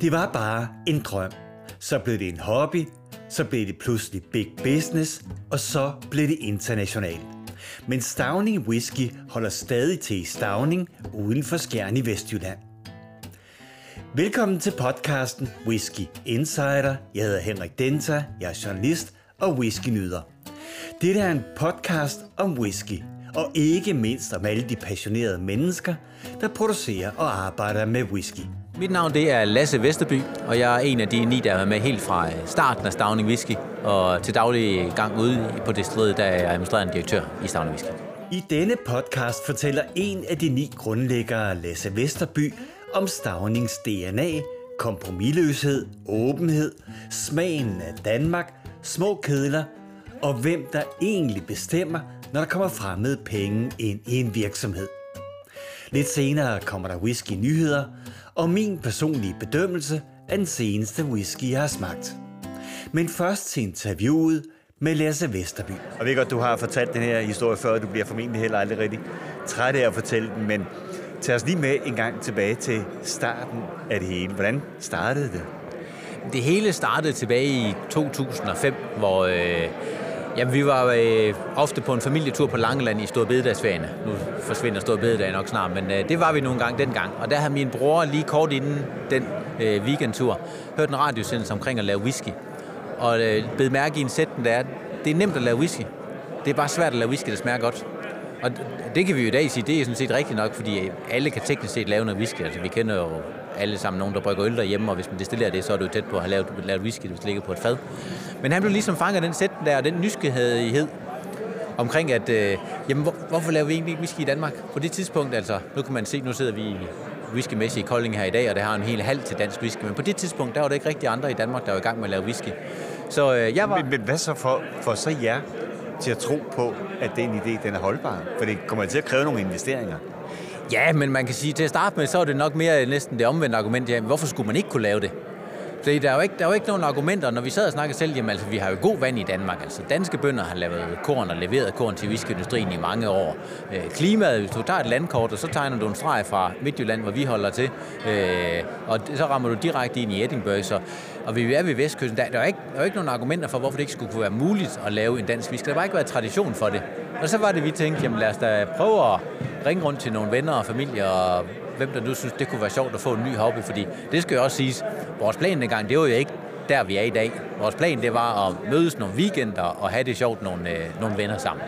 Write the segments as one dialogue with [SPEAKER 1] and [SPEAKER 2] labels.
[SPEAKER 1] Det var bare en drøm. Så blev det en hobby, så blev det pludselig big business, og så blev det internationalt. Men Stauning Whisky holder stadig til i Stauning uden for Skjern i Vestjylland. Velkommen til podcasten Whisky Insider. Jeg hedder Henrik Denta, jeg er journalist og whiskynyder. Dette er en podcast om whisky, og ikke mindst om alle de passionerede mennesker, der producerer og arbejder med whisky.
[SPEAKER 2] Mit navn det er Lasse Vesterby, og jeg er en af de 9, der er med helt fra starten af Stauning Whisky, og til daglig gang ude på destilleriet, der er jeg administrerende direktør i Stauning Whisky.
[SPEAKER 1] I denne podcast fortæller en af de 9 grundlæggere, Lasse Vesterby, om Staunings DNA, kompromisløshed, åbenhed, smagen af Danmark, små kedler og hvem der egentlig bestemmer, når der kommer fremmede penge ind i en virksomhed. Lidt senere kommer der whisky-nyheder og min personlige bedømmelse af den seneste whisky, jeg har smagt. Men først til interviewet med Lasse Vesterby. Og ved godt, du har fortalt den her historie før, og du bliver formentlig heller aldrig rigtig træt af at fortælle den, men tag os lige med en gang tilbage til starten af det hele. Hvordan startede det?
[SPEAKER 2] Det hele startede tilbage i 2005, hvor vi var ofte på en familietur på Langeland i Store Bededagsferierne. Nu forsvinder Store Bededag nok snart, men det var vi nogle gange dengang. Og der havde min bror lige kort inden den weekendtur hørt en radiosendelse omkring at lave whisky. Og bed mærke i en sætning, der er, det er nemt at lave whisky. Det er bare svært at lave whisky, der smager godt. Og det kan vi jo i dag sige, det er sådan set rigtigt nok, fordi alle kan teknisk set lave noget whisky. Altså vi kender jo alle sammen nogen, der brygger øl derhjemme, og hvis man destillerer det, så er det jo tæt på at have lavet whisky, hvis det ligger på et fad. Men han blev ligesom fanget af den sætning der, og den nysgerrighed omkring, at hvorfor laver vi egentlig ikke whisky i Danmark? På det tidspunkt, altså, nu kan man se, nu sidder vi i whiskymesse i Kolding her i dag, og det har en hel halv til dansk whisky, men på det tidspunkt, der var det ikke rigtig andre i Danmark, der var i gang med at lave whisky. Så jeg var...
[SPEAKER 1] Men hvad så for så jer til at tro på, at den idé, den er holdbar? For det kommer til at kræve nogle investeringer.
[SPEAKER 2] Ja, men man kan sige, til at starte med, så er det nok mere næsten det omvendte argument. Jamen, hvorfor skulle man ikke kunne lave det? Så der er jo ikke nogen argumenter, når vi sad og snakkede selv, jamen altså, vi har jo god vand i Danmark. Altså, danske bønder har lavet korn og leveret korn til whiskyindustrien i mange år. Klimaet, hvis du tager et landkort, og så tegner du en streg fra Midtjylland, hvor vi holder til, og så rammer du direkte ind i Edinburgh. Og vi er ved Vestkysten. Der er jo ikke nogen argumenter for, hvorfor det ikke skulle kunne være muligt at lave en dansk whisky. Der har bare ikke været tradition for det. Og så var det, vi tænkte, jamen lad os da prøve at ringe rundt til nogle venner og familie, og hvem der nu synes, det kunne være sjovt at få en ny hobby, fordi det skal jo også siges, vores plan dengang, det var jo ikke der, vi er i dag. Vores plan, det var at mødes nogle weekender og have det sjovt nogle venner sammen.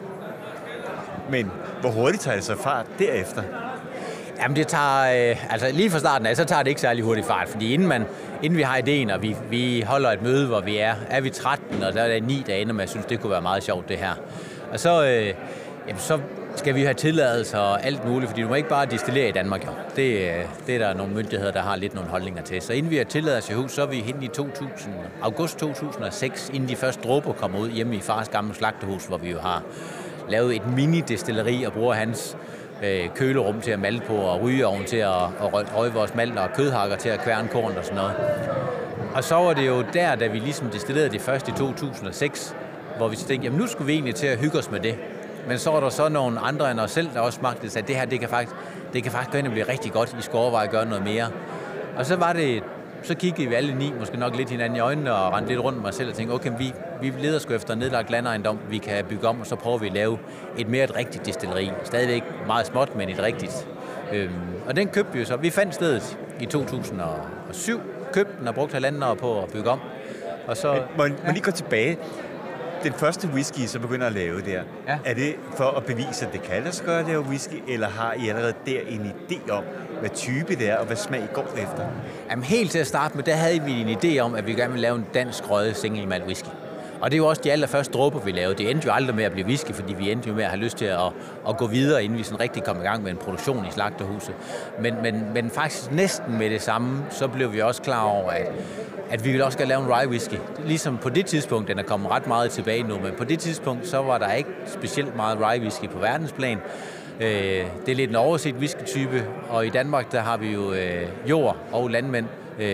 [SPEAKER 1] Men hvor hurtigt tager det så fart derefter?
[SPEAKER 2] Jamen det tager, altså lige fra starten af, så tager det ikke særlig hurtigt fart, fordi inden vi har ideen, og vi holder et møde, hvor vi er vi 13, og der er 9, der ender med, at synes, det kunne være meget sjovt det her. Og så skal vi have tilladelse og alt muligt, fordi du må ikke bare destillere i Danmark, jo. Det er der nogle myndigheder, der har lidt nogle holdninger til. Så inden vi har tilladelse i hus, så er vi hen i august 2006, inden de første dråber kommer ud hjemme i fars gamle slagterhus, hvor vi jo har lavet et mini-destilleri og bruger hans kølerum til at malte på, og rygeovn til at røge vores malt, og kødhakker til at kværne korn og sådan noget. Og så var det jo der, da vi ligesom destillerede det først i 2006, hvor vi tænkte, jamen nu skulle vi egentlig til at hygge os med det. Men så var der så nogle andre end os selv, der også smagte, at det her, det kan faktisk gå ind og blive rigtig godt. I skal overveje at gøre noget mere. Og så kiggede vi alle 9, måske nok lidt hinanden i øjnene, og rendte lidt rundt med mig selv og tænkte, okay, vi leder sgu efter en nedlagt landejendom, vi kan bygge om, og så prøver vi at lave et rigtigt destilleri. Stadigvæk meget småt, men et rigtigt. Og den købte vi jo så. Vi fandt stedet i 2007, købte den og brugte 1,5 år på at bygge om. Og så...
[SPEAKER 1] Må lige gå tilbage. Den første whisky, så begynder at lave der, er det for at bevise, at det kan lade sig gøre at lave whisky, eller har I allerede der en idé om, hvad type det er, og hvad smag I går efter?
[SPEAKER 2] Jamen helt til at starte med, der havde vi en idé om, at vi gerne ville lave en dansk røget single malt whisky. Og det er jo også de allerførste dråber, vi lavede. Det endte jo aldrig med at blive whisky, fordi vi endte jo med at have lyst til at gå videre, inden vi sådan rigtig kom i gang med en produktion i slagterhuset. Men faktisk næsten med det samme, så blev vi også klar over, at vi ville også gerne lave en rye whisky. Ligesom på det tidspunkt, den er kommet ret meget tilbage nu, men på det tidspunkt, så var der ikke specielt meget rye whisky på verdensplan. Det er lidt en overset whisky-type, og i Danmark, der har vi jo jord og landmænd,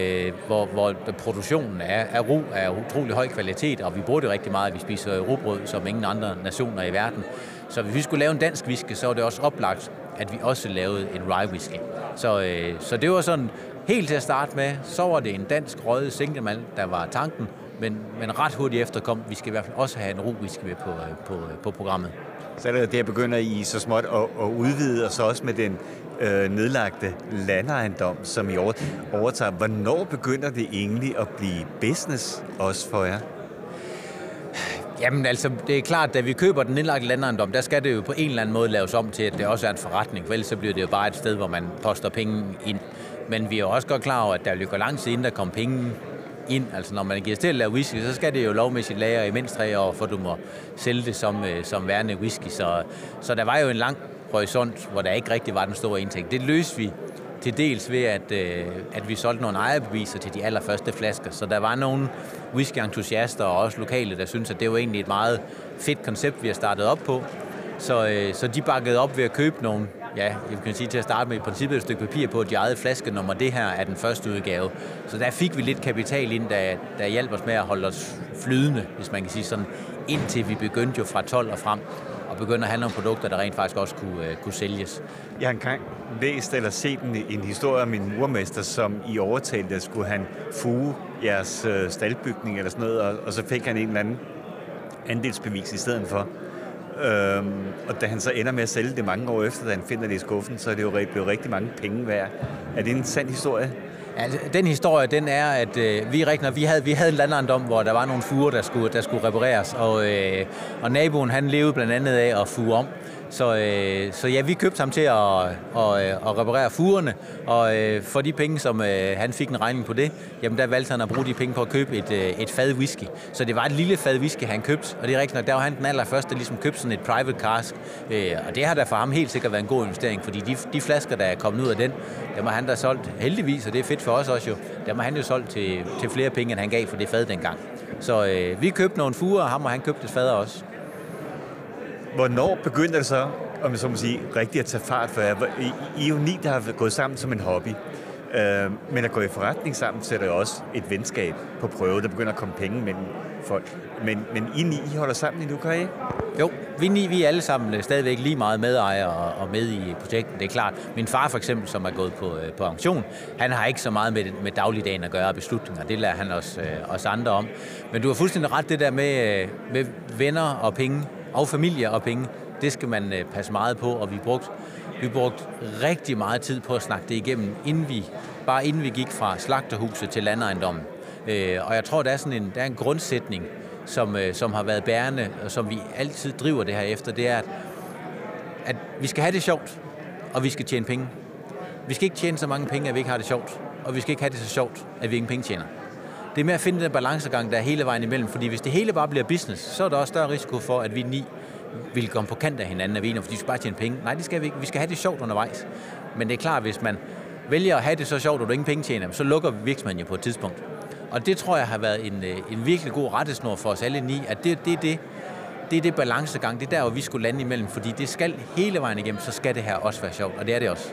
[SPEAKER 2] hvor produktionen af ru er utrolig høj kvalitet, og vi bruger det rigtig meget, at vi spiser rugbrød som ingen andre nationer i verden. Så hvis vi skulle lave en dansk whisky, så var det også oplagt, at vi også lavede en rye whisky. Så det var sådan Helt til at starte med, så var det en dansk røget singlemand, der var tanken, men ret hurtigt efter kom, vi skal i hvert fald også have en ro whisky med på programmet.
[SPEAKER 1] Så er det der begynder I så småt at udvide, og så også med den nedlagte landejendom, som I overtager. Hvornår begynder det egentlig at blive business også for jer?
[SPEAKER 2] Jamen altså, det er klart, at da vi køber den nedlagte landejendom, der skal det jo på en eller anden måde laves om til, at det også er en forretning, for ellers så bliver det jo bare et sted, hvor man poster penge ind. Men vi er jo også godt klar over, at der vil gå lang tid inden der kommer penge ind. Altså når man giver til at lave whisky, så skal det jo lovmæssigt lagre i mindst 3 år, for du må sælge det som værende whisky. Så der var jo en lang horisont, hvor der ikke rigtig var den store indtægt. Det løste vi til dels ved, at vi solgte nogle ejerbeviser til de allerførste flasker. Så der var nogle whisky-entusiaster og også lokale, der syntes, at det var egentlig et meget fedt koncept, vi har startet op på. Så de bakkede op ved at købe nogle, ja, jeg kan sige til at starte med i princippet et stykke papir på, at de ejede flaskenummer. Det her er den første udgave. Så der fik vi lidt kapital ind, der hjalp os med at holde os flydende, hvis man kan sige sådan, indtil vi begyndte jo fra 12 og frem og begyndte at have nogle produkter, der rent faktisk også kunne sælges.
[SPEAKER 1] Jeg har engang læst eller set en historie om en murmester, som i overtalte skulle han fuge jeres staldbygning eller sådan noget, og så fik han en eller anden andelsbevis i stedet for. Og da han så ender med at sælge det mange år efter, da han finder det i skuffen, så er det jo blevet rigtig mange penge værd. Er det en sand historie?
[SPEAKER 2] Altså, den historie, den er, at vi havde en landejendom, hvor der var nogle fuger, der skulle repareres, og naboen, han levede blandt andet af at fuge om. Så ja, vi købte ham til at reparere fugerne, og for de penge, som han fik en regning på det, jamen der valgte han at bruge de penge på at købe et fad whisky. Så det var et lille fad whisky, han købte, og det er rigtigt nok, der var han den allerførste, der ligesom købte sådan et private cask, og det har da for ham helt sikkert været en god investering, fordi de flasker, der er kommet ud af den, dem har han da solgt heldigvis, og det er fedt for os også jo, dem har han jo solgt til flere penge, end han gav for det fad dengang. Så vi købte nogle fuger, og ham og han købte et fad også.
[SPEAKER 1] Hvornår begynder det så, om jeg så må sige, rigtigt at tage fart for jer? I er jo 9, der har gået sammen som en hobby. Men at gå i forretning sammen sætter jo også et venskab på prøve. Der begynder at komme penge mellem folk. Men I 9, I holder sammen endnu, kan I?
[SPEAKER 2] Jo, vi 9, vi er alle sammen stadigvæk lige meget medejere og med i projektet, det er klart. Min far for eksempel, som er gået på auktion, han har ikke så meget med dagligdagen at gøre beslutninger. Det lærer han os andre om. Men du har fuldstændig ret, det der med venner og penge, og familie og penge, det skal man passe meget på, og vi brugte rigtig meget tid på at snakke det igennem, inden vi gik fra slagterhuset til landejendommen. Og jeg tror, der er en grundsætning, som har været bærende, og som vi altid driver det her efter, det er, at vi skal have det sjovt, og vi skal tjene penge. Vi skal ikke tjene så mange penge, at vi ikke har det sjovt, og vi skal ikke have det så sjovt, at vi ingen penge tjener. Det er med at finde den balancegang, der er hele vejen imellem, fordi hvis det hele bare bliver business, så er der også større risiko for, at vi 9 vil komme på kant af hinanden, fordi vi skal bare tjene penge. Nej, det skal vi ikke. Vi skal have det sjovt undervejs. Men det er klart, hvis man vælger at have det så sjovt, og du ingen penge tjener, så lukker virksomheden jo på et tidspunkt. Og det tror jeg har været en virkelig god rettesnor for os alle 9, at det er det balancegang, det er der, hvor vi skulle lande imellem, fordi det skal hele vejen igennem, så skal det her også være sjovt, og det er det også.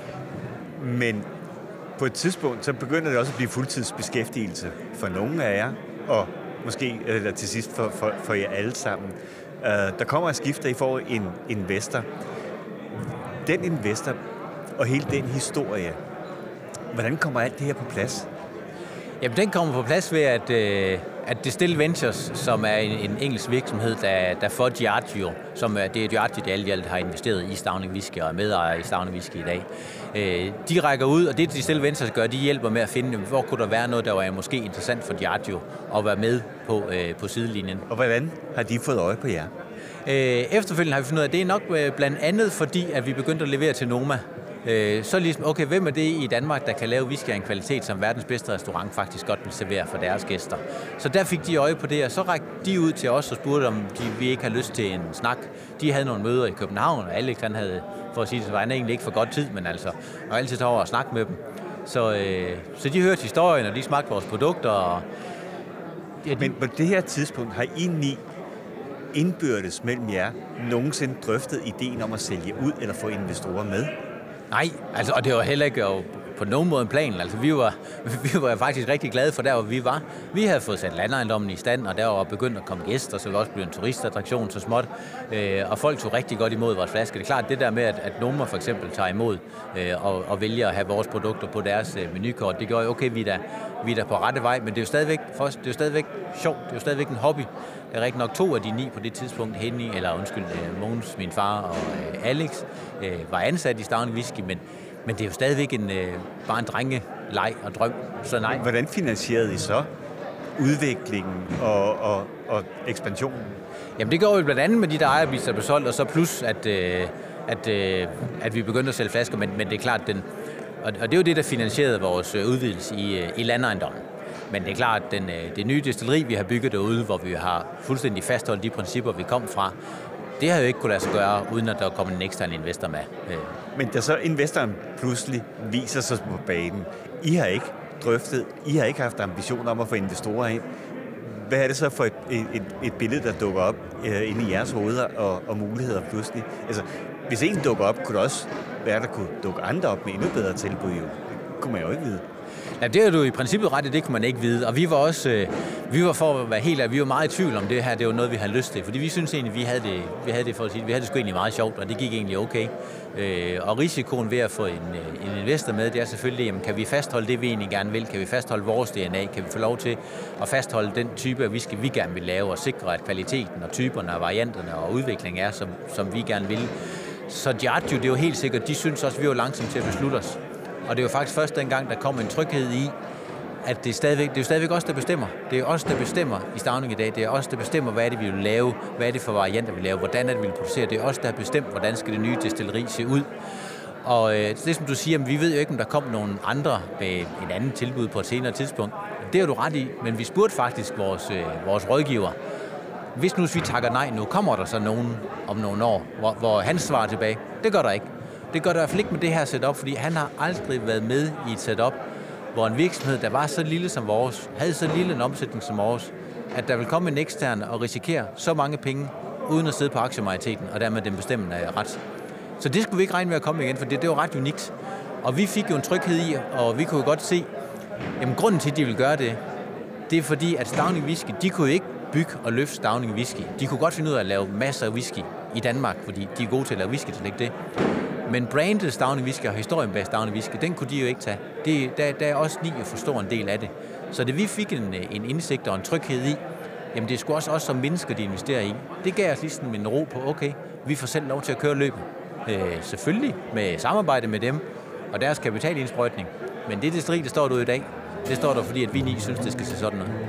[SPEAKER 1] Men på et tidspunkt, så begynder det også at blive fuldtidsbeskæftigelse for nogle af jer, og måske eller til sidst for jer alle sammen. Der kommer et skift, der I får en investor. Den investor og hele den historie, hvordan kommer alt det her på plads?
[SPEAKER 2] Jamen, den kommer på plads ved, at Distill Ventures, som er en engelsk virksomhed, der for Diageo, det er Diageo, der alt har investeret i Stauning Whisky og er medejer i Stauning Whisky i dag. De rækker ud, og det Distill Ventures gør, de hjælper med at finde, hvor kunne der være noget, der var måske interessant for Diageo at være med på sidelinjen.
[SPEAKER 1] Og hvordan har de fået øje på jer?
[SPEAKER 2] Efterfølgende har vi fundet ud af, at det er nok blandt andet fordi, at vi begyndte at levere til Noma. Så ligesom, okay, hvem er det i Danmark, der kan lave whisky af en kvalitet, som verdens bedste restaurant faktisk godt vil servere for deres gæster? Så der fik de øje på det, og så rakte de ud til os og spurgte, om vi ikke havde lyst til en snak. De havde nogle møder i København, og Alex han havde, for at sige det, så var han egentlig ikke for godt tid, men altså, og altid over at snakke med dem. Så de hørte historien, og de smagte vores produkter. Og,
[SPEAKER 1] ja, men på det her tidspunkt har I 9 indbyrdes mellem jer nogensinde drøftet ideen om at sælge ud eller få investorer med?
[SPEAKER 2] Nej, altså, og det var heller ikke på nogen måde en plan. Altså, vi var faktisk rigtig glade for der, hvor vi var. Vi havde fået sat landejendommen i stand, og der var begyndt at komme gæster, så vi også blev en turistattraktion så småt. Og folk tog rigtig godt imod vores flaske. Det er klart, det der med, at Noma for eksempel tager imod og vælger at have vores produkter på deres menukort, det gør jo, okay, vi er der på rette vej, men det er jo stadigvæk for os, det er jo stadigvæk sjovt, det er jo stadigvæk en hobby. Der er rigtig nok 2 af de 9 på det tidspunkt, Mogens, min far og Alex, var ansat i Stauning Whisky, men det er jo stadigvæk bare en drengeleg og drøm, så nej.
[SPEAKER 1] Hvordan finansierede I så udviklingen og ekspansionen?
[SPEAKER 2] Jamen det går jo blandt andet med de der ejerbiler, der blev solgt, og så plus, at vi begyndte at sælge flasker, men det er klart, og det er jo det, der finansierede vores udvidelse i landejendommen. Men det er klart, at det nye destilleri, vi har bygget derude, hvor vi har fuldstændig fastholdt de principper, vi kom fra, det har jo ikke kunnet lade sig gøre, uden at der kommer en ekstern investor med.
[SPEAKER 1] Men da så investoren pludselig viser sig på banen, I har ikke drøftet, I har ikke haft ambitioner om at få investorer ind. Hvad er det så for et billede, der dukker op inde i jeres hoveder og muligheder pludselig? Altså, hvis en dukker op, kunne det også være, der kunne dukke andre op med endnu bedre tilbud. Jo. Det kunne man jo ikke vide.
[SPEAKER 2] Ja, det er du i princippet ret, det kunne man ikke vide. Og vi var for at være helt ærlig, vi var meget i tvivl om det her, det var noget, vi havde lyst til. Fordi vi synes egentlig, vi havde det sgu egentlig meget sjovt, og det gik egentlig okay. Og risikoen ved at få en investor med, det er selvfølgelig, jamen, kan vi fastholde det, vi egentlig gerne vil? Kan vi fastholde vores DNA? Kan vi få lov til at fastholde den type af whisky, vi gerne vil lave, og sikre, at kvaliteten og typerne og varianterne og udviklingen er, som vi gerne vil? Så Diageo, det er jo helt sikkert, de synes også, vi var langsomt til at beslutte os. Og det er jo faktisk først dengang, der kom en tryghed i, at det er jo stadigvæk os, der bestemmer. Det er os, der bestemmer i Stauning i dag. Det er os, der bestemmer, hvad er det, vi vil lave, hvad er det for varianter, vi laver, hvordan er det, vi vil producere. Det er os, der har bestemt, hvordan skal det nye destilleri se ud. Og det, som du siger, vi ved jo ikke, om der kom nogen andre med en anden tilbud på et senere tidspunkt. Det er du ret i, men vi spurgte faktisk vores rådgiver, hvis nu vi takker nej nu, kommer der så nogen om nogle år, hvor han svarer tilbage. Det gør der ikke. Det gør der i hvert fald ikke med det her setup, fordi han har aldrig været med i et setup, hvor en virksomhed, der var så lille som vores, havde så lille en omsætning som vores, at der vil komme en ekstern og risikere så mange penge, uden at sidde på aktiemajoriteten, og dermed den bestemmende ret. Så det skulle vi ikke regne med at komme igen, for det var ret unikt. Og vi fik jo en tryghed i, og vi kunne jo godt se, jamen grunden til, at de ville gøre det, det er fordi, at Stauning Whisky, de kunne ikke bygge og løfte Stauning Whisky. De kunne godt finde ud af at lave masser af whisky i Danmark, fordi de er gode til at lave whisky, så det ikke det. Men brandet Stauning Whisky og historien bag Stauning Whisky, den kunne de jo ikke tage. Der er også lige at forstå en del af det. Så det vi fik en indsigt og en tryghed i, jamen det er sgu også os som mennesker, de investerer i. Det gav os ligesom en ro på, okay, vi får selv lov til at køre løbet. Selvfølgelig med samarbejde med dem og deres kapitalindsprøjtning. Men det destilleri, der står derude i dag, det står der, fordi at vi 9 synes, det skal se sådan noget.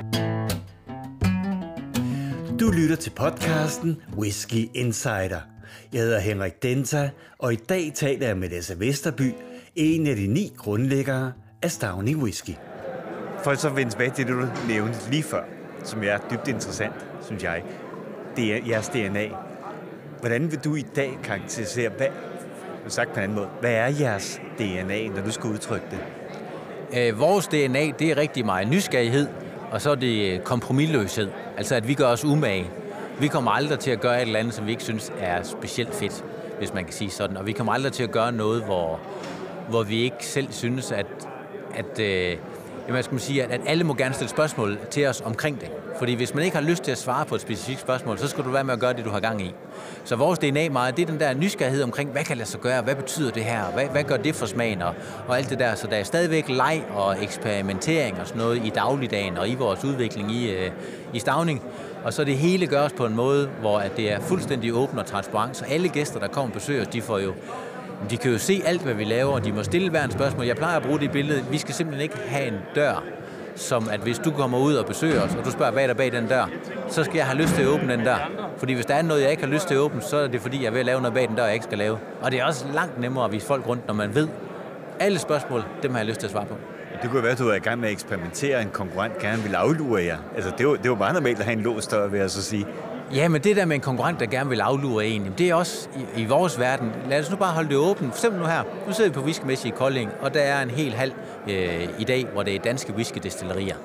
[SPEAKER 1] Du lytter til podcasten Whisky Insider. Jeg hedder Henrik Denta, og i dag taler jeg med Lasse Vesterby, en af de 9 grundlæggere af Stauning Whisky. For så vende tilbage til det, du nævnte lige før, som er dybt interessant, synes jeg. Det er jeres DNA. Hvordan vil du i dag karakterisere, sagt på en anden måde, hvad er jeres DNA, når du skal udtrykke det?
[SPEAKER 2] Vores DNA, det er rigtig meget nysgerrighed, og så er det kompromisløshed. Altså at vi gør os umage. Vi kommer aldrig til at gøre et eller andet, som vi ikke synes er specielt fedt, hvis man kan sige sådan. Og vi kommer aldrig til at gøre noget, hvor vi ikke selv synes, at alle må gerne stille spørgsmål til os omkring det. Fordi hvis man ikke har lyst til at svare på et specifikt spørgsmål, så skal du være med at gøre det, du har gang i. Så vores DNA meget, det er den der nysgerrighed omkring, hvad kan lade sig gøre, hvad betyder det her, hvad gør det for smagen og alt det der. Så der er stadigvæk leg og eksperimentering og sådan noget i dagligdagen og i vores udvikling i Stauning. Og så det hele gøres på en måde, hvor at det er fuldstændig åbent og transparent, så alle gæster, der kommer og besøger os, de kan jo se alt, hvad vi laver, og de må stille hver en spørgsmål. Jeg plejer at bruge det billede. Vi skal simpelthen ikke have en dør, som at hvis du kommer ud og besøger os, og du spørger, hvad er der bag den dør, så skal jeg have lyst til at åbne den dør. Fordi hvis der er noget, jeg ikke har lyst til at åbne, så er det fordi, jeg er ved at lave noget bag den dør, jeg ikke skal lave. Og det er også langt nemmere at vise folk rundt, når man ved, alle spørgsmål, dem har jeg lyst til at svare på.
[SPEAKER 1] Det kunne være, at du er i gang med at eksperimentere, en konkurrent gerne vil aflure jer. Altså, det var meget normalt at have en låst dør, vil jeg så sige.
[SPEAKER 2] Ja, men det der med en konkurrent, der gerne vil aflure en, det er også i vores verden. Lad os nu bare holde det åbent. For eksempel nu her. Nu sidder vi på whiskymesse i Kolding, og der er en hel hal i dag, hvor det er danske whiskydestillerier.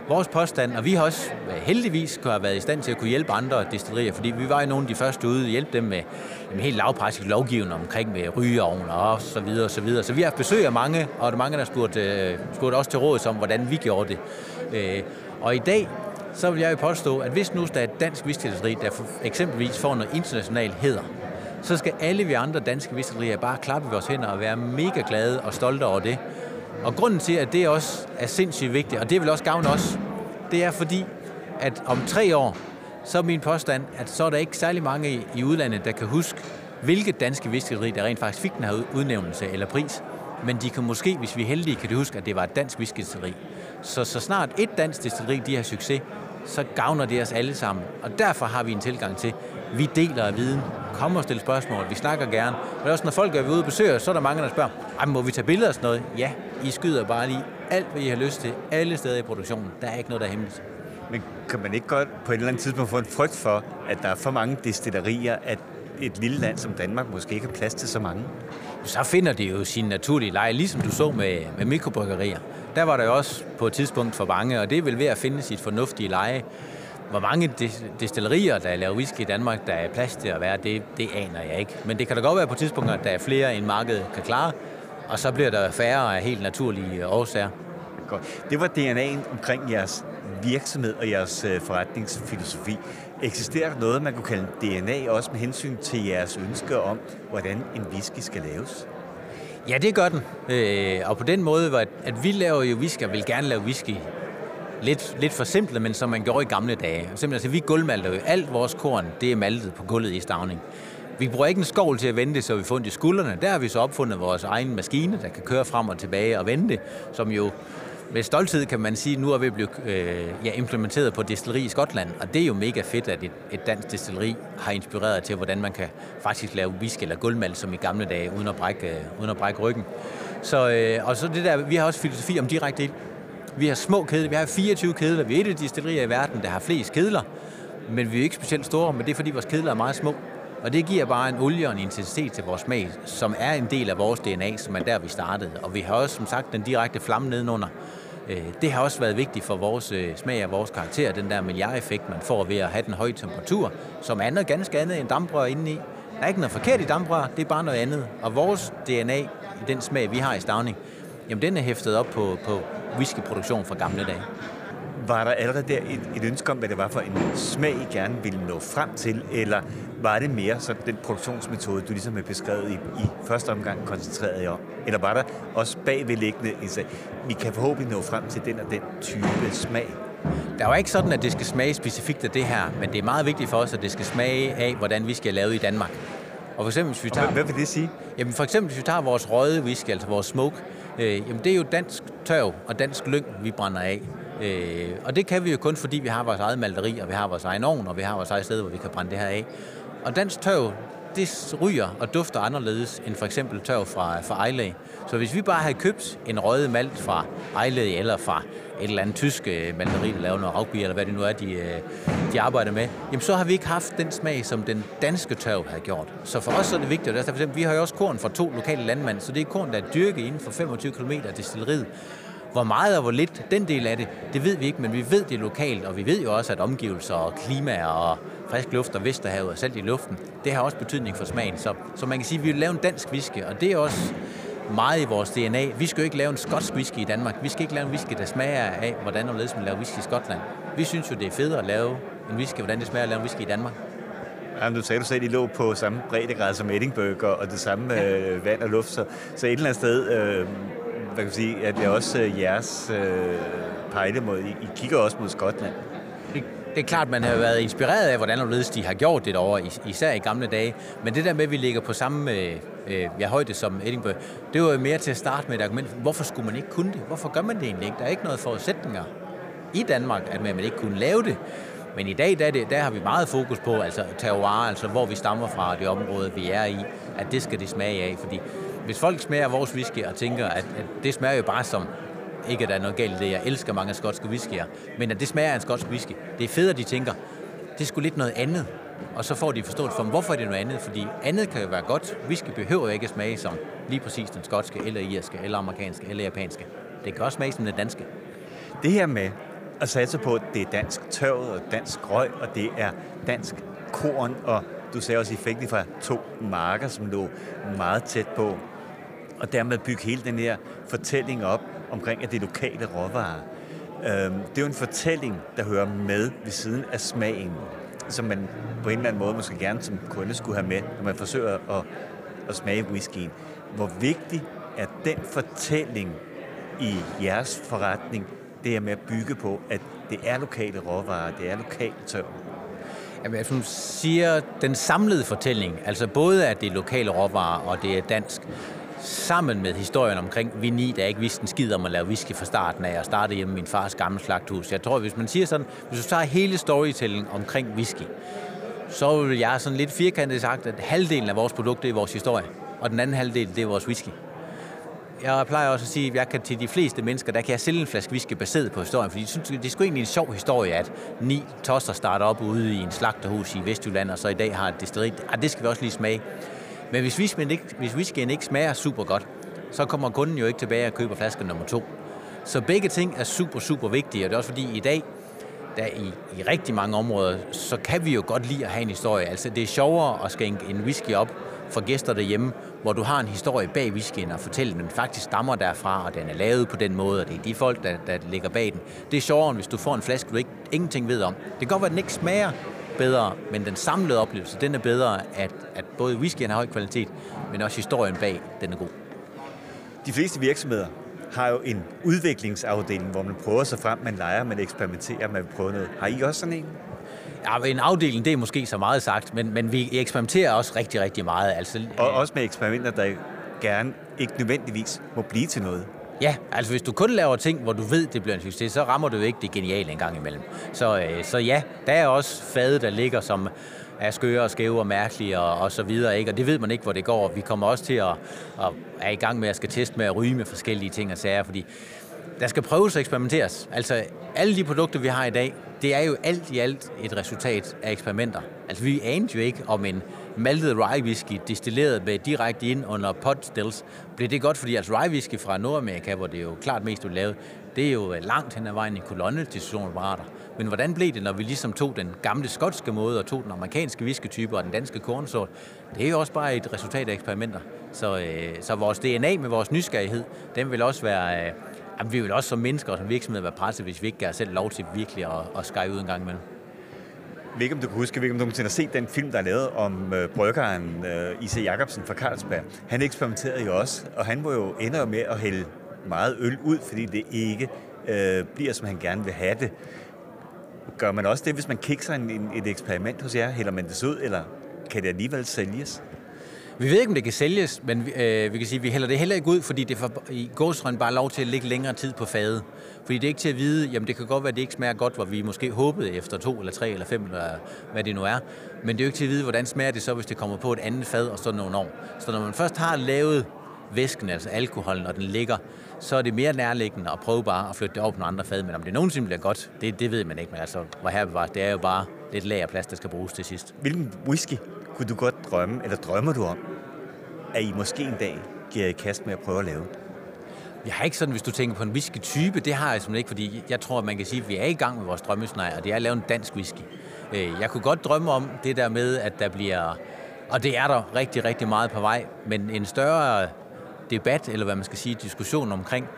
[SPEAKER 2] vores påstand, og vi har også heldigvis have været i stand til at kunne hjælpe andre destillerier, fordi vi var jo nogle af de første ude og hjælpe dem med en helt lavpraktisk lovgivning omkring med rygeovner og så videre og så videre. Så vi har haft besøg af mange, og der er mange, der spurgte også til råds om, hvordan vi gjorde det. Og i dag, så vil jeg jo påstå, at hvis nu der er et dansk whiskydestilleri, der eksempelvis får noget international hæder, så skal alle vi andre danske whiskydestillerier bare klappe i vores hænder og være mega glade og stolte over det. Og grunden til, at det også er sindssygt vigtigt, og det vil også gavne os, det er fordi, at om 3 år, så er min påstand, at så er der ikke særlig mange i udlandet, der kan huske, hvilket danske whiskydestilleri, der rent faktisk fik den her udnævnelse eller pris. Men de kan måske, hvis vi er heldige, kan de huske, at det var et dansk whiskydestilleri. Så snart et dansk destilleri, de har succes, så gavner det os alle sammen. Og derfor har vi en tilgang til, vi deler af viden, kommer og stiller spørgsmål, vi snakker gerne. Men også når folk er ude og besøger, så er der mange, der spørger, må vi tage billeder og sådan noget? Ja, I skyder bare lige alt, hvad I har lyst til, alle steder i produktionen. Der er ikke noget, der er hemmeligt.
[SPEAKER 1] Men kan man ikke godt på et eller andet tidspunkt få en frygt for, at der er for mange destillerier, at et lille land som Danmark måske ikke har plads til så mange?
[SPEAKER 2] Så finder det jo sin naturlige leje, ligesom du så med mikrobryggerier. Der var der jo også på et tidspunkt for mange, og det er vel ved at finde sit fornuftige leje. Hvor mange destillerier, der laver whisky i Danmark, der er plads til at være, det aner jeg ikke. Men det kan da godt være på tidspunkter, at der er flere, end markedet kan klare, og så bliver der færre af helt naturlige årsager.
[SPEAKER 1] Godt. Det var DNA'en omkring jeres virksomhed og jeres forretningsfilosofi. Eksisterer der noget, man kunne kalde DNA, også med hensyn til jeres ønsker om, hvordan en whisky skal laves?
[SPEAKER 2] Ja, det gør den. Og på den måde, at vi laver jo whisky, og vil gerne lave whisky lidt for simple, men som man gjorde i gamle dage. Simpelthen, altså, vi gulvmalter jo alt vores korn, det er maltet på gulvet i Stauning. Vi bruger ikke en skovl til at vende det, så vi får ondt i skuldrene. Der har vi så opfundet vores egen maskine, der kan køre frem og tilbage og vende det, som jo med stolthed kan man sige, nu er vi blevet implementeret på destilleri i Skotland, og det er jo mega fedt, at et dansk destilleri har inspireret til, hvordan man kan faktisk lave whisky eller gulvmalt som i gamle dage, uden at brække ryggen. Og så det der, vi har også filosofi om direkte ild. Vi har små kedler, vi har 24 kedler, vi er et af de destillerier i verden, der har flest kedler, men vi er ikke specielt store, men det er fordi vores kedler er meget små. Og det giver bare en olie og en intensitet til vores smag, som er en del af vores DNA, som er der, vi startede. Og vi har også, som sagt, den direkte flamme nedenunder. Det har også været vigtigt for vores smag og vores karakter, den der miljøeffekt, man får ved at have den høje temperatur, som er noget ganske andet end damprør indeni. Der er ikke noget forkert i damprør, det er bare noget andet. Og vores DNA, den smag, vi har i Stauning, jamen den er hæftet op på whiskyproduktion fra gamle dage.
[SPEAKER 1] Var der allerede der et ønske om, hvad det var for en smag, I gerne ville nå frem til, eller var det mere så den produktionsmetode, du ligesom har beskrevet i første omgang koncentreret jer om? Eller var der også bagvedliggende en sag, vi kan forhåbentlig nå frem til den og den type smag?
[SPEAKER 2] Der var ikke sådan, at det skal smage specifikt af det her, men det er meget vigtigt for os, at det skal smage af, hvordan vi skal lave i Danmark. Og for eksempel, hvis vi tager...
[SPEAKER 1] Hvad vil det sige?
[SPEAKER 2] Jamen for eksempel, hvis vi tager vores røde whisky, altså vores smoke, jamen det er jo dansk tørv og dansk lyng, vi brænder af. Og det kan vi jo kun, fordi vi har vores eget malteri, og vi har vores egen ovn, og vi har vores eget sted, hvor vi kan brænde det her af. Og dansk tørv, det ryger og dufter anderledes end for eksempel tørv fra Islay. Så hvis vi bare havde købt en røde malt fra Islay eller fra et eller andet tysk malteri, der laver noget ravbier, eller hvad det nu er, de arbejder med, jamen så har vi ikke haft den smag, som den danske tørv havde gjort. Så for os er det vigtigt, og for eksempel, vi har jo også korn fra 2 lokale landmænd, så det er korn, der er dyrket inden for 25 km af destilleriet. Hvor meget og hvor lidt, den del af det ved vi ikke, men vi ved det lokalt, og vi ved jo også, at omgivelser og klima og frisk luft og Vesterhavet og salt i luften, det har også betydning for smagen. Så man kan sige, at vi vil lave en dansk whisky, og det er også meget i vores DNA. Vi skal jo ikke lave en skotsk whisky i Danmark. Vi skal ikke lave en whisky, der smager af, hvordan og ledes man laver whisky i Skotland. Vi synes jo, det er federe at lave en whisky, hvordan det smager at lave en whisky i Danmark.
[SPEAKER 1] Jamen, du sagde, du selv, I lå på samme breddegrad som Edinburgh og det samme vand og luft, så et eller andet sted... hvad kan man sige, at det er også jeres pejlemåde. I kigger også mod Skotland.
[SPEAKER 2] Det er klart, man har været inspireret af, hvordan de har gjort det derovre, især i gamle dage. Men det der med, at vi ligger på samme højde som Edinburgh, det var jo mere til at starte med et argument. Hvorfor skulle man ikke kunne det? Hvorfor gør man det egentlig ikke? Der er ikke noget forudsætninger i Danmark, at man ikke kunne lave det. Men i dag, der har vi meget fokus på, altså terroir, altså hvor vi stammer fra, det område, vi er i, at det skal de smage af, fordi hvis folk smager vores whisky og tænker, at det smager jo bare som, ikke at der er noget galt i det, jeg elsker mange skotske whiskyer, men at det smager af en skotsk whisky, det er fedt, at de tænker, det er sgu lidt noget andet. Og så får de forstået for, hvorfor er det noget andet, fordi andet kan jo være godt. Whisky behøver jo ikke at smage som lige præcis den skotske, eller irske, eller amerikanske, eller japanske. Det kan også smage som den danske.
[SPEAKER 1] Det her med
[SPEAKER 3] og satser på, at det er dansk tørv og dansk røg, og det er dansk korn, og du sagde også effekten fra 2 marker, som lå meget tæt på, og dermed bygge hele den her fortælling op omkring, at det er lokale råvarer. Det er jo en fortælling, der hører med ved siden af smagen, som man på en eller anden måde måske gerne som kunde skulle have med, når man forsøger at smage whiskyen. Hvor vigtig er den fortælling i jeres forretning, det er med at bygge på, at det er lokale råvarer, det er lokale tørv?
[SPEAKER 2] Jamen, jeg siger, den samlede fortælling, altså både at det er lokale råvarer og det er dansk, sammen med historien omkring vi der ikke vidste en skid om at lave whisky fra starten af og starte hjemme i min fars gamle slagthus. Jeg tror, hvis man siger sådan, hvis du tager hele storytelling omkring whisky, så vil jeg sådan lidt firkantet sagt, at halvdelen af vores produkt, det er vores historie, og den anden halvdel, det er vores whisky. Jeg plejer også at sige, at jeg kan til de fleste mennesker, der kan jeg sælge en flaske whisky baseret på historien, fordi jeg synes, det er sgu egentlig en sjov historie, at 9 tosser starter op ude i en slagterhus i Vestjylland, og så i dag har et destilleri. Det skal vi også lige smage. Men hvis whiskyen ikke smager super godt, så kommer kunden jo ikke tilbage og køber flaske nummer 2. Så begge ting er super, super vigtige, og det er også fordi i dag, der i rigtig mange områder, så kan vi jo godt lide at have en historie. Altså det er sjovere at skænke en whisky op for gæster derhjemme, hvor du har en historie bag whiskyen og fortæller, den faktisk stammer derfra, og den er lavet på den måde, og det er de folk, der ligger bag den. Det er sjovere, end hvis du får en flaske, du ingenting ved om. Det kan godt være, at den ikke smager bedre, men den samlede oplevelse, den er bedre, at både whiskyen har høj kvalitet, men også historien bag, den er god.
[SPEAKER 3] De fleste virksomheder har jo en udviklingsafdeling, hvor man prøver sig frem, man leger, man eksperimenterer, man vil prøve noget. Har I også sådan en?
[SPEAKER 2] Ja, en afdeling, det er måske så meget sagt, men vi eksperimenterer også rigtig, rigtig meget. Altså,
[SPEAKER 3] og også med eksperimenter, der gerne ikke nødvendigvis må blive til noget.
[SPEAKER 2] Ja, altså hvis du kun laver ting, hvor du ved, det bliver en succes, så rammer du jo ikke det geniale en gang imellem. Så ja, der er også fade, der ligger, som er skøre og skæve og mærkelige og så videre, ikke? Og det ved man ikke, hvor det går. Vi kommer også til at er i gang med at skal teste med at ryge med forskellige ting og sager, fordi der skal prøves og eksperimenteres. Altså alle de produkter, vi har i dag, det er jo alt i alt et resultat af eksperimenter. Altså vi anede jo ikke om en maltet rye whisky destilleret med direkte ind under pot stills. Blev det godt, fordi altså rye whisky fra Nordamerika, hvor det er jo klart mest lavet, det er jo langt hen ad vejen i kolonnedestillationsapparater. Men hvordan blev det, når vi ligesom tog den gamle skotske måde og tog den amerikanske whiskytype og den danske kornsort? Det er jo også bare et resultat af eksperimenter. Så vores DNA med vores nysgerrighed, den vil også være... vi vil også som mennesker og som virksomhed være presset, hvis vi ikke gav selv lov til virkelig at skære ud en gang imellem.
[SPEAKER 3] Jeg ved ikke, om du kan huske, jeg ved ikke, om du nogensinde har set den film, der er lavet om bryggeren I.C. Jacobsen fra Carlsberg. Han eksperimenterede jo også, og han var jo ender med at hælde meget øl ud, fordi det ikke bliver, som han gerne vil have det. Gør man også det, hvis man kikser et eksperiment hos jer? Hælder man det ud, eller kan det alligevel sælges?
[SPEAKER 2] Vi ved ikke, om det kan sælges, men vi kan sige, at vi hælder det heller ikke ud, fordi det får i gåsøjne bare lov til at ligge længere tid på fadet. Fordi det er ikke til at vide, jamen det kan godt være, at det ikke smager godt, hvor vi måske håbede efter 2 eller 3 eller 5, eller hvad det nu er. Men det er jo ikke til at vide, hvordan smager det så, hvis det kommer på et andet fad og sådan nogle år. Så når man først har lavet væsken, altså alkoholen, og den ligger, så er det mere nærliggende at prøve bare at flytte det over på nogle andre fad. Men om det nogensinde bliver godt, det ved man ikke. Men altså, det er jo bare lidt lagerplads, der skal bruges til sidst.
[SPEAKER 3] Hvilken whisky kunne du godt drømme, eller drømmer du om, at I måske en dag giver i kast med at prøve at lave?
[SPEAKER 2] Jeg har ikke sådan, hvis du tænker på en whisky-type, det har jeg simpelthen ikke, fordi jeg tror, at man kan sige, at vi er i gang med vores drømmescenarie, og det er at lave en dansk whisky. Jeg kunne godt drømme om det der med, at der bliver, og det er der rigtig, rigtig meget på vej, men en større debat, eller hvad man skal sige, diskussion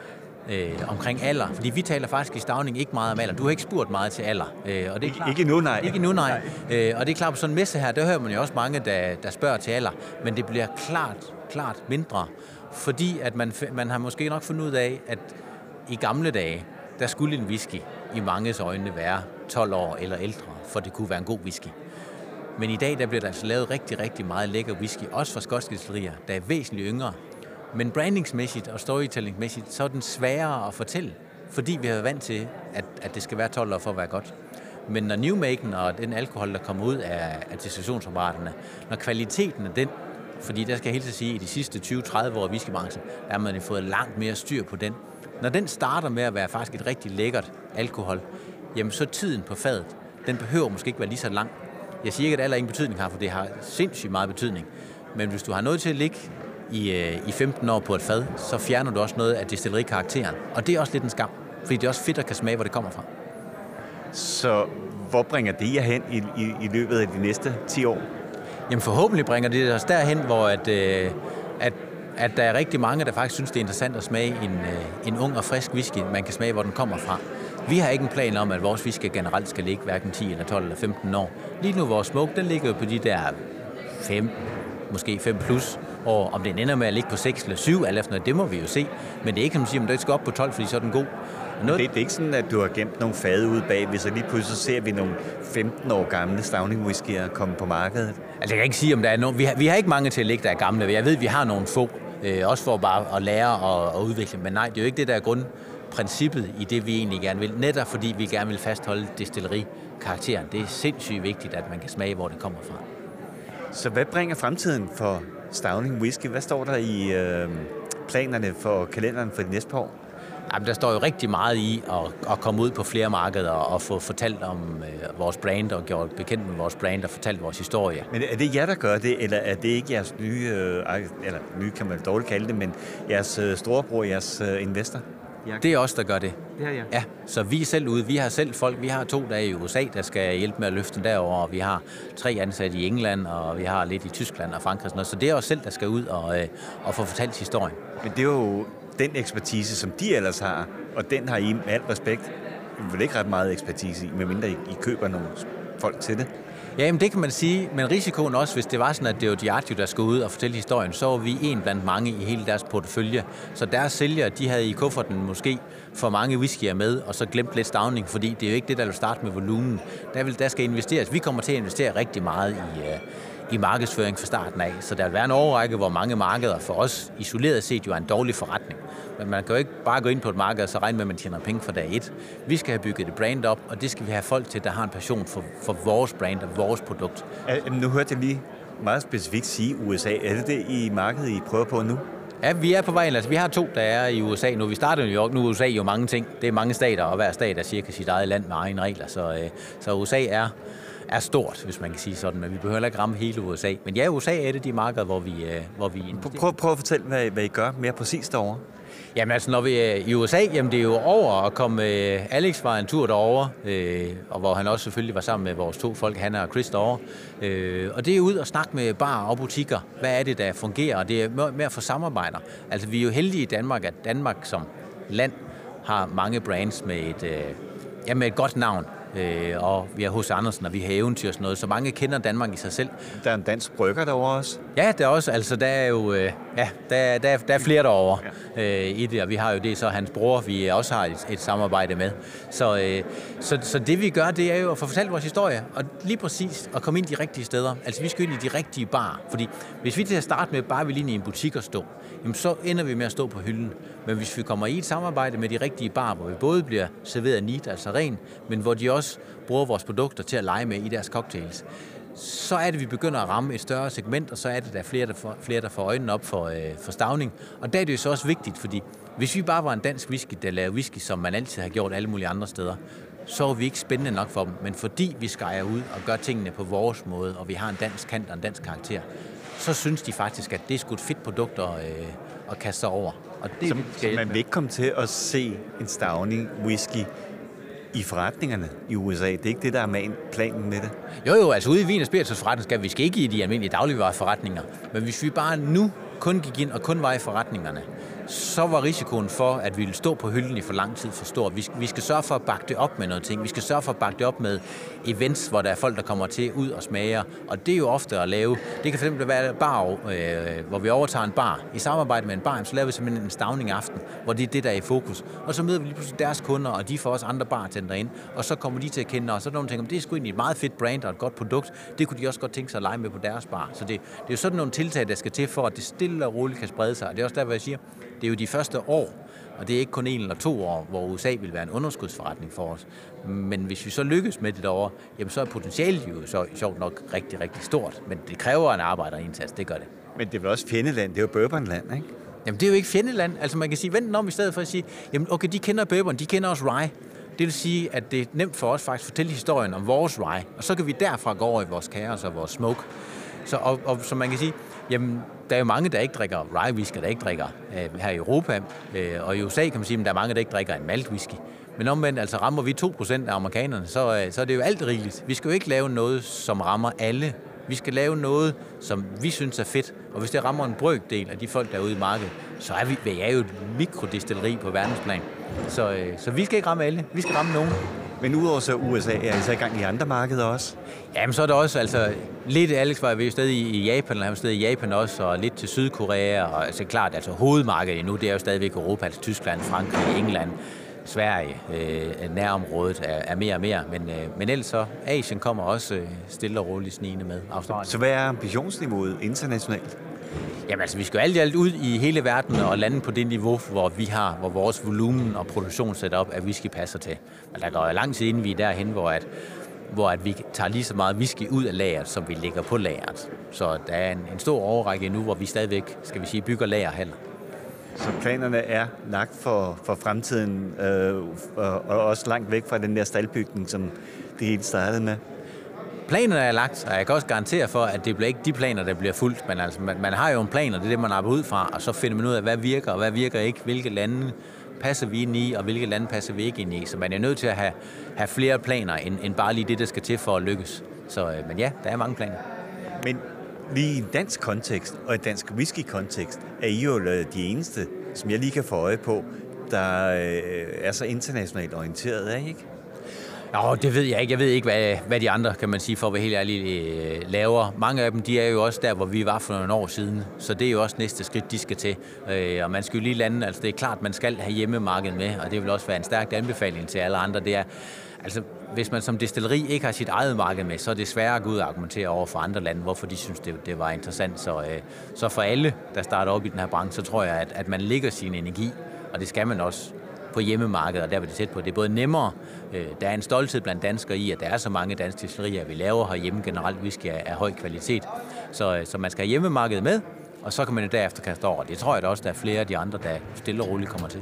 [SPEAKER 2] omkring alder. Fordi vi taler faktisk i Stauning ikke meget om alder. Du har ikke spurgt meget til alder. Og det er klart,
[SPEAKER 3] ikke endnu, nej.
[SPEAKER 2] Ikke endnu, nej. Og det er klart, på sådan en messe her, der hører man jo også mange, der spørger til alder. Men det bliver klart mindre. Fordi at man har måske nok fundet ud af, at i gamle dage, der skulle en whisky i manges øjne være 12 år eller ældre, for det kunne være en god whisky. Men i dag, der bliver der altså lavet rigtig, rigtig meget lækker whisky, også fra skotske destillerier, der er væsentligt yngre. Men brandingsmæssigt og storytellingmæssigt, så er den sværere at fortælle, fordi vi har været vant til, at det skal være 12 år for at være godt. Men når newmaken og den alkohol, der kommer ud af destillationsapparaterne, når kvaliteten af den, fordi der skal jeg helt til sige, at i de sidste 20-30 år i whiskybranchen, der har man fået langt mere styr på den. Når den starter med at være faktisk et rigtig lækkert alkohol, jamen så tiden på fadet, den behøver måske ikke være lige så lang. Jeg siger ikke, at alder ingen betydning har, for det har sindssygt meget betydning. Men hvis du har noget til at ligge i 15 år på et fad, så fjerner du også noget af destillerikarakteren. Og det er også lidt en skam, fordi det er også fedt at kan smage, hvor det kommer fra.
[SPEAKER 3] Så hvor bringer det jer hen i løbet af de næste 10 år?
[SPEAKER 2] Jamen forhåbentlig bringer det os derhen, hvor at der er rigtig mange, der faktisk synes, det er interessant at smage en ung og frisk whisky, man kan smage, hvor den kommer fra. Vi har ikke en plan om, at vores whisky generelt skal ligge hverken 10 eller 12 eller 15 år. Lige nu vores smoke, den ligger jo på de der 5, måske 5 plus år. Om den ender med at ligge på 6 eller 7, eller sådan noget, det må vi jo se. Men det er ikke, som at sige, at den skal op på 12, fordi så er den god.
[SPEAKER 3] Det er ikke sådan, at du har gemt nogle fade ude bag, hvis lige pludselig ser vi nogle 15 år gamle Stauning whiskyer komme på markedet?
[SPEAKER 2] Altså jeg kan ikke sige, om der er nogen. Vi har ikke mange til at ligge, der er gamle. Jeg ved, vi har nogle få, også for bare at lære og udvikle. Men nej, det er jo ikke det, der er grundprincippet i det, vi egentlig gerne vil. Netop fordi vi gerne vil fastholde destillerikarakteren. Det er sindssygt vigtigt, at man kan smage, hvor det kommer fra. Så
[SPEAKER 3] hvad bringer fremtiden for Stauning Whisky? Hvad står der i planerne for kalenderen for de næste par år?
[SPEAKER 2] Jamen, der står jo rigtig meget i at komme ud på flere markeder og få fortalt om vores brand og gjort bekendt med vores brand og fortalt vores historie.
[SPEAKER 3] Men er det jer, der gør det, eller er det ikke jeres nye, eller nye kan man dårligt kalde det, men jeres storebror, jeres investor?
[SPEAKER 2] Det er os, der gør det.
[SPEAKER 3] Det er jeg.
[SPEAKER 2] Ja, så vi er selv ude. Vi har selv folk. Vi har 2, der er i USA, der skal hjælpe med at løfte den derover. Og vi har 3 ansatte i England, og vi har lidt i Tyskland og Frankrig. Så det er os selv, der skal ud og få fortalt historien.
[SPEAKER 3] Men det er jo den ekspertise, som de ellers har, og den har I med al respekt vel ikke ret meget ekspertise i, medmindre I køber nogle folk til det.
[SPEAKER 2] Ja, jamen det kan man sige, men risikoen også, hvis det var sådan, at det var Diageo, der skulle ud og fortælle historien, så var vi en blandt mange i hele deres portefølje. Så deres sælgere, de havde i kufferten måske for mange whiskyer med, og så glemt lidt Stauning, fordi det er jo ikke det, der vil starte med volumen. Der skal investeres. Vi kommer til at investere rigtig meget i markedsføring fra starten af, så der vil være en overrække, hvor mange markeder for os isoleret set jo er en dårlig forretning. Men man kan jo ikke bare gå ind på et marked og så regne med, at man tjener penge fra dag 1. Vi skal have bygget et brand op, og det skal vi have folk til, der har en passion for vores brand og vores produkt.
[SPEAKER 3] Nu hørte jeg lige meget specifikt sige USA. Er det i markedet, I prøver på nu?
[SPEAKER 2] Ja, vi er på vej. Altså, vi har 2, der er i USA nu. Vi startede i New York. Nu er USA jo mange ting. Det er mange stater, og hver stat er cirka sit eget land med egne regler. Så USA er stort, hvis man kan sige sådan, men vi behøver ikke ramme hele USA. Men ja, USA er det de markeder, hvor vi investerer.
[SPEAKER 3] Prøv at fortælle, hvad I gør mere præcist derovre.
[SPEAKER 2] Jamen altså, når vi er i USA, jamen det er jo over at komme. Alex var en tur derovre, og hvor han også selvfølgelig var sammen med vores 2 folk, Hanna og Chris derovre. Og det er ud og snakke med barer og butikker. Hvad er det, der fungerer? Og det er med at få samarbejder. Altså, vi er jo heldige i Danmark, at Danmark som land har mange brands med et godt navn. Og vi har H.C. Andersen, og vi har Eventyr og sådan noget, så mange kender Danmark i sig selv.
[SPEAKER 3] Der er en dansk brygger derovre også?
[SPEAKER 2] Ja, der er også, altså der er jo, der er flere derovre i det, og vi har jo det så hans bror, vi også har et samarbejde med. Så det vi gør, det er jo at få fortalt vores historie, og lige præcis at komme ind de rigtige steder. Altså vi skal ind i de rigtige barer, fordi hvis vi til at starte med bare vil ind i en butik og stå, jamen så ender vi med at stå på hylden. Men hvis vi kommer i et samarbejde med de rigtige barer, hvor vi både bliver serveret neat, altså ren, men hvor de også bruger vores produkter til at lege med i deres cocktails, så er det, vi begynder at ramme et større segment, og så er det, der er flere, der får øjnene op for Stauning. Og der er det jo så også vigtigt, fordi hvis vi bare var en dansk whisky, der laver whisky, som man altid har gjort alle mulige andre steder, så er vi ikke spændende nok for dem. Men fordi vi skærer ud og gør tingene på vores måde, og vi har en dansk kant og en dansk karakter, så synes de faktisk, at det er sgu et fedt produkt at kaste sig over. Og det,
[SPEAKER 3] så man vil ikke komme til at se en Stauning whisky i forretningerne i USA. Det er ikke det, der er planen med det.
[SPEAKER 2] Jo, altså ude i Vin og Spiritus forretning skal vi skal ikke i de almindelige dagligvareforretninger. Men hvis vi bare nu kun gik ind og kun var i forretningerne, så var risikoen for, at vi ville stå på hylden i for lang tid for stor. Vi skal sørge for at bakke det op med noget ting. Vi skal sørge for at bakke det op med events, hvor der er folk, der kommer til ud og smager. Og det er jo ofte at lave. Det kan fx være et bar, hvor vi overtager en bar. I samarbejde med en bar, så laver vi simpelthen en Stauning aften, hvor det er det, der er i fokus. Og så møder vi lige pludselig deres kunder, og de får også andre bartender ind. Og så kommer de til at kende os. Og så nogle ting om, det er sgu egentlig et meget fedt brand og et godt produkt. Det kunne de også godt tænke sig at lege med på deres bar. Så det er jo sådan nogle tiltag, der skal til for, at det stille og roligt kan sprede sig. Og det er også der, hvor jeg siger, det er jo de første år, og det er ikke kun 1 eller 2 år, hvor USA vil være en underskudsforretning for os. Men hvis vi så lykkes med det derovre, jamen så er potentialet jo så sjovt nok rigtig, rigtig stort. Men det kræver en arbejder-indsats, det gør det.
[SPEAKER 3] Men det er vel også fjendeland, det er jo bourbonland, ikke?
[SPEAKER 2] Jamen det er jo ikke fjendeland. Altså man kan sige, vent om i stedet for at sige, jamen okay, de kender bourbon, de kender også rye. Det vil sige, at det er nemt for os faktisk at fortælle historien om vores rye, og så kan vi derfra gå over i vores kaos og vores smoke. Så, og som man kan sige, jamen, der er jo mange, der ikke drikker rye whisky, der ikke drikker her i Europa. Og i USA kan man sige, at der er mange, der ikke drikker en malt whisky. Men omvendt, altså rammer vi 2% af amerikanerne, så er det jo alt rigeligt. Vi skal jo ikke lave noget, som rammer alle. Vi skal lave noget, som vi synes er fedt. Og hvis det rammer en brøkdel af de folk, der er ude i markedet, så er vi jo et mikrodestilleri på verdensplan. Så vi skal ikke ramme alle. Vi skal ramme nogen.
[SPEAKER 3] Men udover så USA, er I så i gang i andre markeder også?
[SPEAKER 2] Jamen, så er det også, altså, lidt Alex var jo stadig i Japan, og han var stadig i Japan også, og lidt til Sydkorea, og altså klart, altså hovedmarkedet nu, det er jo stadigvæk Europa, altså Tyskland, Frankrig, England, Sverige, nærområdet er mere og mere, men ellers så Asien kommer også stille og roligt snigende med Australien.
[SPEAKER 3] Så hvad er ambitionsniveauet internationalt?
[SPEAKER 2] Jamen altså, vi skal jo alt ud i hele verden og lande på det niveau, hvor vores volumen og produktion setup af whisky passer til. Men der går jo lang tid inden vi er derhen, hvor at vi tager lige så meget whisky ud af lageret, som vi lægger på lageret. Så der er en stor overrække nu, hvor vi stadigvæk, skal vi sige, bygger lagerhaller.
[SPEAKER 3] Så planerne er lagt for fremtiden, og også langt væk fra den der staldbygning, som det hele startede med?
[SPEAKER 2] Planerne er lagt, og jeg kan også garantere for, at det bliver ikke de planer, der bliver fulgt, men altså, man har jo en plan, og det er det, man arbejder ud fra, og så finder man ud af, hvad virker og hvad virker ikke, hvilke lande passer vi ind i, og hvilke lande passer vi ikke ind i. Så man er nødt til at have flere planer, end bare lige det, der skal til for at lykkes. Men ja, der er mange planer.
[SPEAKER 3] Men lige i en dansk kontekst og i dansk whisky-kontekst er I jo de eneste, som jeg lige kan få øje på, der er så internationalt orienteret, ikke?
[SPEAKER 2] Nå, det ved jeg ikke. Jeg ved ikke, hvad de andre, kan man sige, for at være helt ærlig, laver. Mange af dem, de er jo også der, hvor vi var for nogle år siden. Så det er jo også næste skridt, de skal til. Og man skal jo lige lande, altså det er klart, man skal have hjemmemarkedet med, og det vil også være en stærk anbefaling til alle andre. Det er, altså, hvis man som destilleri ikke har sit eget marked med, så er det sværere at gå ud og argumentere over for andre lande, hvorfor de synes, det var interessant. Så for alle, der starter op i den her branche, så tror jeg, at man lægger sin energi, og det skal man også på hjemmemarkedet, og der vil det tæt på. Det er både nemmere, der er en stolthed blandt danskere i, at der er så mange danske destillerier, vi laver herhjemme generelt whisky af høj kvalitet. Så man skal have hjemmemarkedet med, og så kan man jo derefter kaste over. Det tror jeg da også, der er flere af de andre, der stille og roligt kommer til.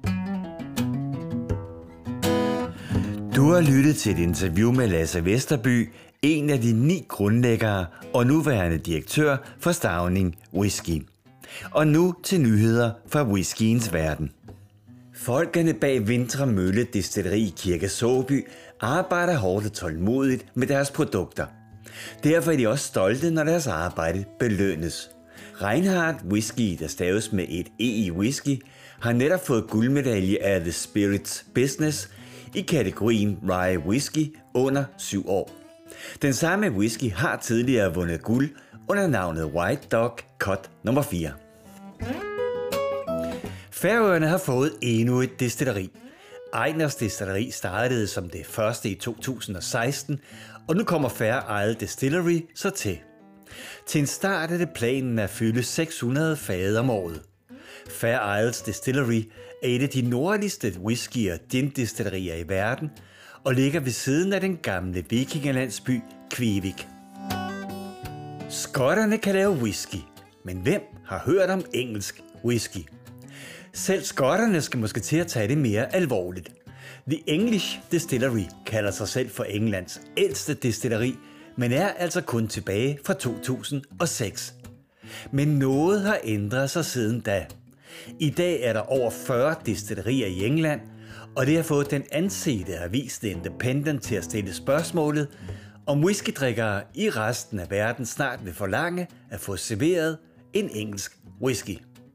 [SPEAKER 1] Du har lyttet til et interview med Lasse Vesterby, en af de 9 grundlæggere og nuværende direktør for Stauning Whisky. Og nu til nyheder fra whiskyens verden. Folkene bag Vintre Mølle Destilleri i Kirke Såby arbejder hårdt og tålmodigt med deres produkter. Derfor er de også stolte, når deres arbejde belønnes. Reinhardt Whisky, der staves med et E i whisky, har netop fået guldmedalje af The Spirits Business i kategorien Rye Whisky under 7 år. Den samme whisky har tidligere vundet guld under navnet White Dog Cut nummer 4. Færøerne har fået endnu et destilleri. Ejners Destilleri startede som det første i 2016, og nu kommer Fair Isle Distillery så til. Til en start er det planen at fylde 600 fade om året. Fair Isles Distillery er et af de nordligste whisky- og gin-destillerier i verden, og ligger ved siden af den gamle vikingerlandsby Kvívík. Skotterne kan lave whisky, men hvem har hørt om engelsk whisky? Selv skotterne skal måske til at tage det mere alvorligt. The English Distillery kalder sig selv for Englands ældste destilleri, men er altså kun tilbage fra 2006. Men noget har ændret sig siden da. I dag er der over 40 destillerier i England, og det har fået den ansete avis The Independent til at stille spørgsmålet, om whiskydrikkere i resten af verden snart vil forlange at få serveret en engelsk whisky.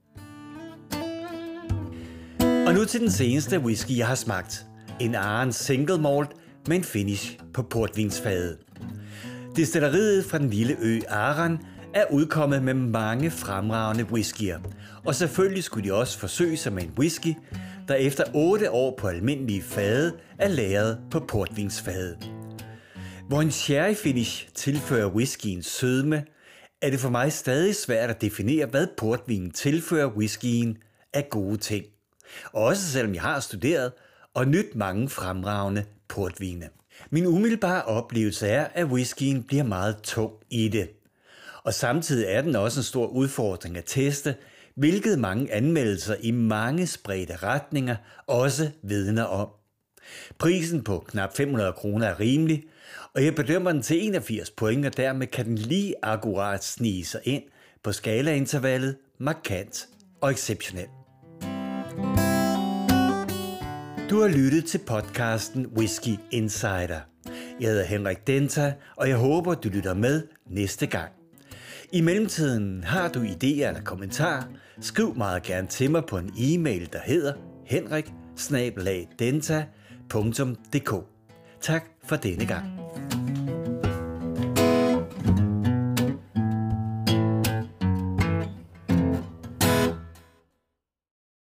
[SPEAKER 1] Og nu til den seneste whisky, jeg har smagt. En Arn Single Malt med en finish på portvinsfade. Destilleriet fra den lille ø Arran er udkommet med mange fremragende whiskyer. Og selvfølgelig skulle de også forsøge sig med en whisky, der efter 8 år på almindelige fade er lagret på portvinsfade. Hvor en sherry finish tilfører whiskyen sødme, er det for mig stadig svært at definere, hvad portvinen tilfører whiskyen af gode ting. Også selvom jeg har studeret og nyt mange fremragende portvine. Min umiddelbare oplevelse er, at whiskyen bliver meget tung i det. Og samtidig er den også en stor udfordring at teste, hvilket mange anmeldelser i mange spredte retninger også vidner om. Prisen på knap 500 kroner er rimelig, og jeg bedømmer den til 81 point, og dermed kan den lige akkurat snige sig ind på skalaintervallet markant og exceptionel. Du har lyttet til podcasten Whisky Insider. Jeg hedder Henrik Denta, og jeg håber, du lytter med næste gang. I mellemtiden har du idéer eller kommentarer, skriv meget gerne til mig på en e-mail, der hedder henrik@denta.dk. Tak for denne gang.